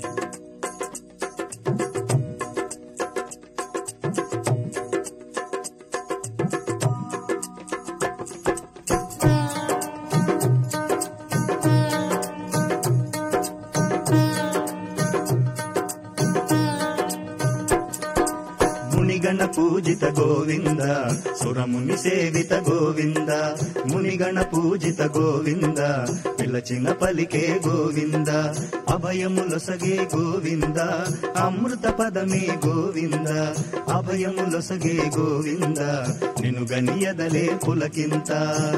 మునిగణ పూజిత గోవింద సురముని సేవిత గోవింద మునిగణ పూజిత గోవింద పిలచిన పలికే గోవింద అభయములొసగే గోవింద అమృత పదమే గోవింద అభయములొసగే గోవింద నిను గనియదలే పులకింత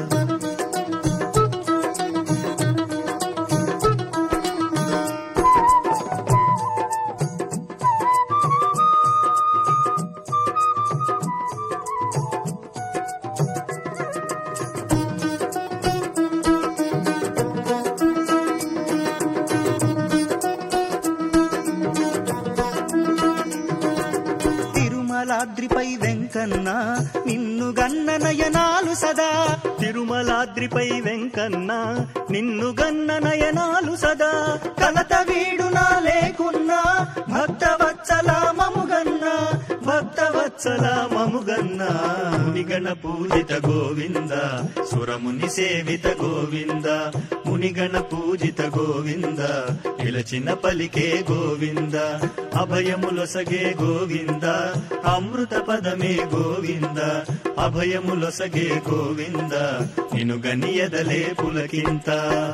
తిరుమలాద్రిపై వెంకన్న నిన్ను గన్న నయనాలు సదా తిరుమలాద్రిపై వెంకన్న నిన్ను గన్న నయనాలు సదా కలత వీడునా లేకున్నా భక్తవత్సల మముగన్న భక్తవత్సల మముగన్న మునిగణ పూజిత గోవింద సురముని సేవిత గోవింద మునిగణ పూజిత గోవింద పిలచిన పలికే గోవింద అభయములొసగే గోవింద అమృత పదమే గోవింద అభయములొసగే గోవింద నిను గనియదలే పులకింత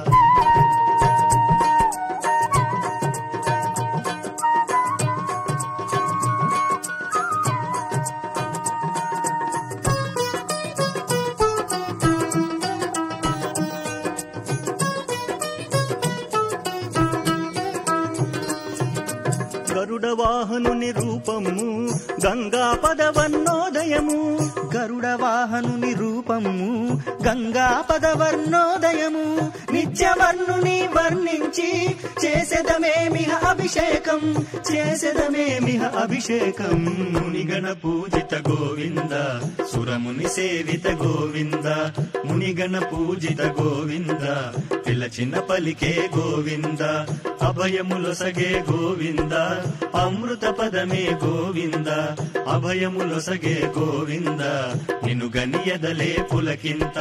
గరుడ వాహనుని రూపము గంగా పదవర్ణోదయము గరుడ వాహనుని రూపము గంగా పదవర్ణోదయము నిత్యవర్ణుని వర్ణించి చేసెదమేమిహ అభిషేకం చేసెదమేమిహ అభిషేకం మునిగణ పూజిత గోవింద సురముని సేవిత గోవింద మునిగణ పూజిత గోవింద పిలచిన పలికే గోవింద అభయములొసగే గోవింద అమృత పదమే గోవింద అభయములొసగే గోవింద నిను గనియదలే పులకింత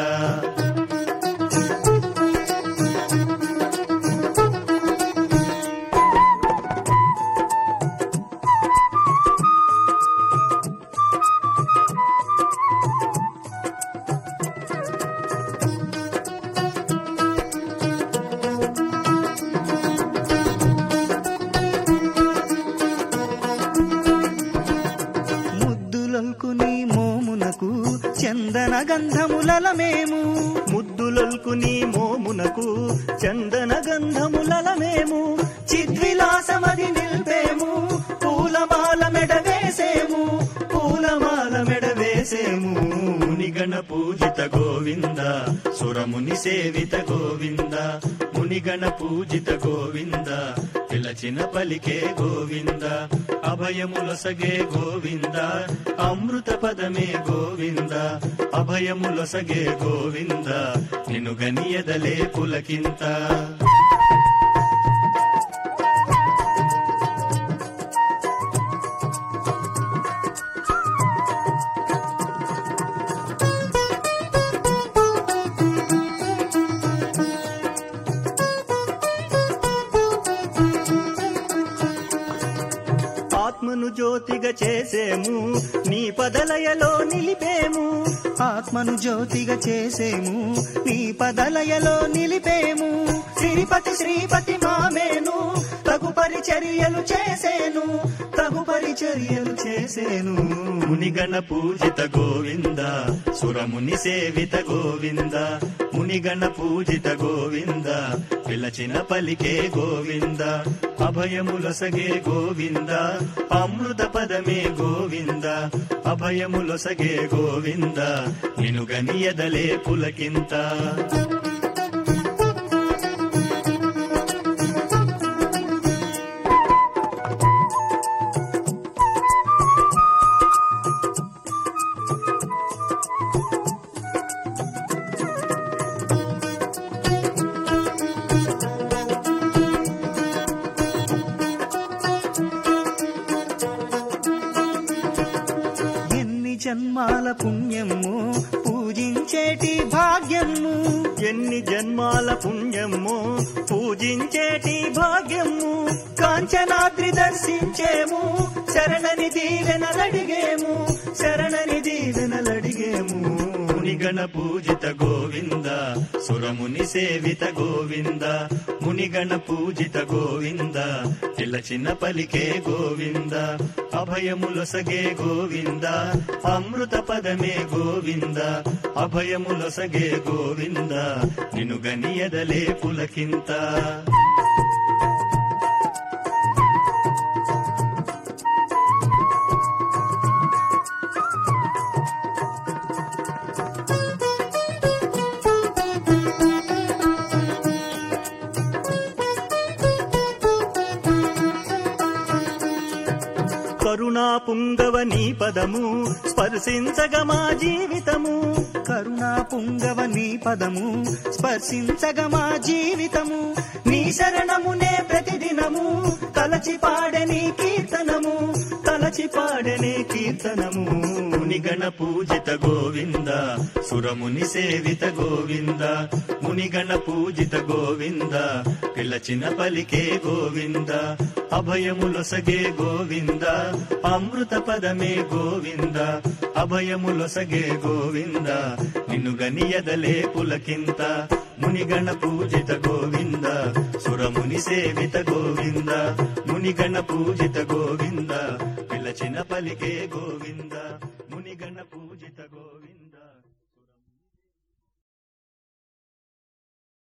ముద్దులొల్కుని మోమునకు చందన గంధములలమేము ముద్దులొల్కుని మోమునకు చందన గంధములలమేము చిద్విలాసమది నిల్పేము పూలమాల మెడవేసేము పూలమాల మెడవేసేము మునిగణ పూజిత గోవింద సురముని సేవిత గోవింద మునిగణ పూజిత గోవింద పిలచిన పలికే గోవింద అభయములొసగే గోవింద అమృత పదమే గోవింద అభయములొసగే గోవింద నిను గనియదలే పులకింత ఆత్మను జ్యోతిగా చేసేము నీ పదలయలో నిలిపేము ఆత్మను జ్యోతిగా చేసేము నీ పదలయలో నిలిపేము శ్రీపతి శ్రీపతి మామేను తగు పరిచర్యలు చేసేను తగు పరిచర్యలు చేసేను మునిగణ పూజిత గోవింద సురముని సేవిత గోవింద మునిగణ పూజిత గోవింద పిలచిన పలికే గోవింద అభయములొసగే గోవింద అమృత పదమే గోవింద అభయములొసగే గోవింద నిను గనియదలే పులకింత జన్మాల పుణ్యము పూజించేటి భాగ్యము ఎన్ని జన్మాల పుణ్యము పూజించేటి భాగ్యము కాంచనాద్రి దర్శించేము శరణని దీవెనలడిగేము శరణని దీవెనలడిగేము మునిగణ పూజిత గోవింద సురముని సేవిత గోవింద మునిగణ పూజిత గోవింద పిలచిన పలికే గోవింద అభయములొసగే గోవింద అమృత పదమే గోవింద అభయములొసగే గోవింద నిను గనియదలే పులకింత కరుణా పుంగవ నీ పదము స్పర్శించగా మా జీవితము కరుణా పుంగవ నీ పదము స్పర్శించగా మా జీవితము నీ శరణమునే ప్రతిదినము తలచి పాడని కీర్తనము తలచి పాడని కీర్తనము మునిగణ పూజిత గోవింద సురముని సేవిత గోవింద మునిగణ పూజిత గోవింద పిలచిన పలికే గోవింద అభయములొసగే గోవింద అమృత పదమే గోవింద అభయములొసగే గోవింద నిన్ను గనియదలే పులకింత మునిగణ పూజిత గోవింద సురముని సేవిత గోవింద మునిగణ పూజిత గోవింద పిలచిన పలికే గోవింద